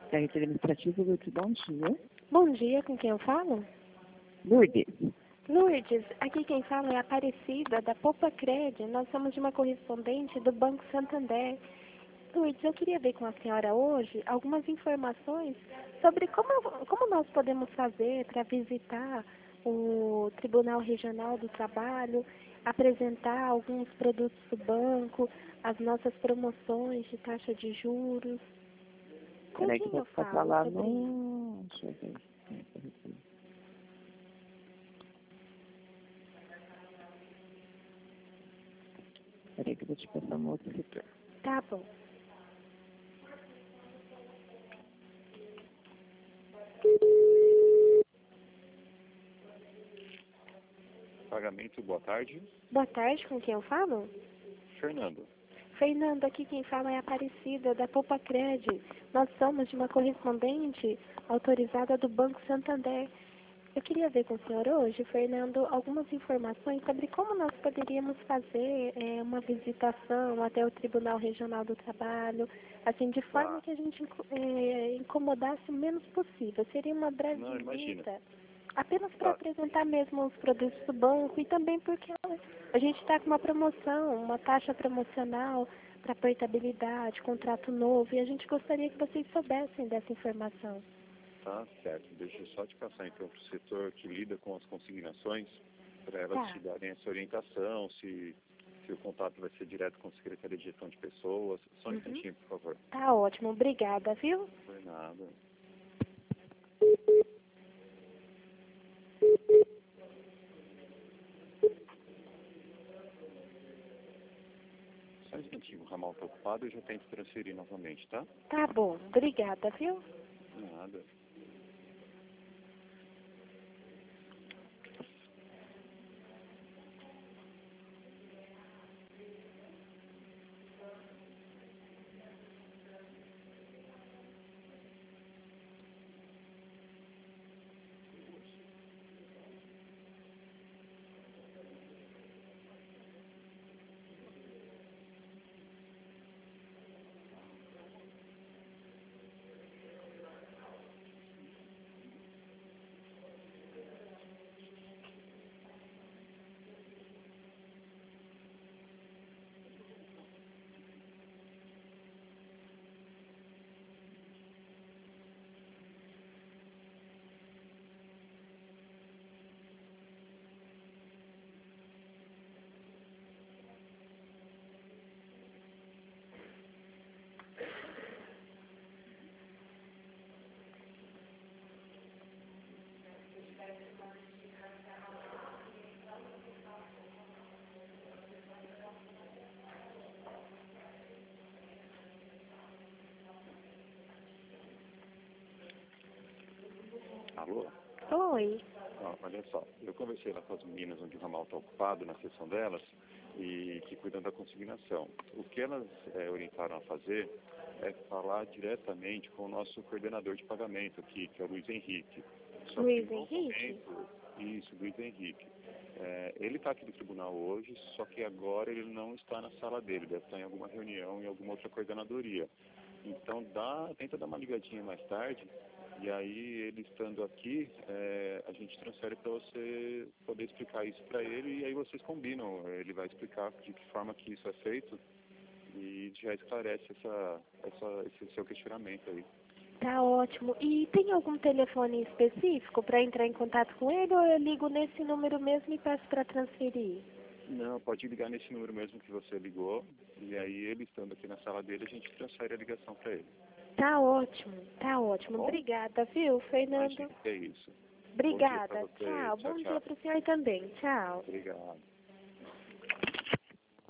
Secretaria Administrativa, Lourdes, bom dia. Bom dia, com quem eu falo? Lourdes. Lourdes, aqui quem fala é a Aparecida, da Poupa Cred. Nós somos de uma correspondente do Banco Santander. Lourdes, eu queria ver com a senhora hoje algumas informações sobre como nós podemos fazer para visitar o Tribunal Regional do Trabalho, apresentar alguns produtos do banco, as nossas promoções de taxa de juros. Com Peraí que eu quem vou eu passar falo lá sobre isso? no... Deixa eu ver. Peraí que eu vou te passar no outro setor. Tá bom. Pagamento, boa tarde. Boa tarde, com quem eu falo? Fernando. Fernando, aqui quem fala é a Aparecida, da Poupa Cred. Nós somos de uma correspondente autorizada do Banco Santander. Eu queria ver com o senhor hoje, Fernando, algumas informações sobre como nós poderíamos fazer uma visitação até o Tribunal Regional do Trabalho, assim, de forma que a gente incomodasse o menos possível. Seria uma breve Não, imagina. visita, apenas para apresentar mesmo os produtos do banco e também porque a gente está com uma promoção, uma taxa promocional para portabilidade, contrato novo, e a gente gostaria que vocês soubessem dessa informação. Tá certo. Deixa eu só te passar então para o setor que lida com as consignações, para elas Tá. te darem essa orientação, se o contato vai ser direto com a Secretaria de Gestão de Pessoas. Só um instantinho, por favor. Tá ótimo, obrigada, viu? Não foi nada. Só um instantinho, o ramal está ocupado e eu já tento transferir novamente, tá? Tá bom, obrigada, viu? Nada. Alô? Oi. Olha só, eu conversei lá com as meninas onde o ramal está ocupado, na seção delas, e que cuidam da consignação. O que elas orientaram a fazer é falar diretamente com o nosso coordenador de pagamento aqui, que é o Luiz Henrique. Só Luiz que no Henrique? momento, isso, Luiz Henrique. Ele está aqui no tribunal hoje, só que agora ele não está na sala dele, deve estar em alguma reunião, em alguma outra coordenadoria. Então tenta dar uma ligadinha mais tarde, e aí ele estando aqui, a gente transfere para você poder explicar isso para ele, e aí vocês combinam, ele vai explicar de que forma que isso é feito, e já esclarece esse seu questionamento aí. Tá ótimo. E tem algum telefone específico para entrar em contato com ele ou eu ligo nesse número mesmo e peço para transferir? Não, pode ligar nesse número mesmo que você ligou, e aí ele estando aqui na sala dele, a gente transfere a ligação para ele. Tá ótimo, tá ótimo. Bom? Obrigada, viu, Fernando? Imagina que é isso. Obrigada. Bom dia pra você. Tchau. Tchau, Bom tchau. dia para o senhor também. Tchau. Obrigado.